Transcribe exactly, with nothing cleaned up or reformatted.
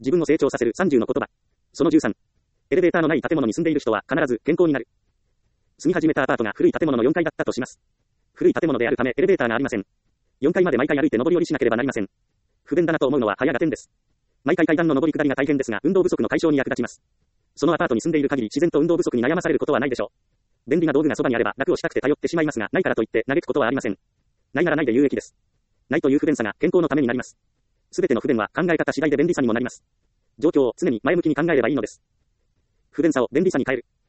自分を成長させるさんじゅうの言葉。そのじゅうさん。エレベーターのない建物に住んでいる人は必ず健康になる。住み始めたアパートが古い建物のよんかいだったとします。古い建物であるためエレベーターがありません。よんかいまで毎回歩いて上り下りしなければなりません。不便だなと思うのは早が点です。毎回階段の上り下りが大変ですが、運動不足の解消に役立ちます。そのアパートに住んでいる限り自然と運動不足に悩まされることはないでしょう。便利な道具がそばにあれば楽をしたくて頼ってしまいますが、ないからといって嘆くことはありません。ないならないで有益です。ないという不便さが健康のためになります。すべての不便は考え方次第で便利さにもなります。状況を常に前向きに考えればいいのです。不便さを便利さに変える。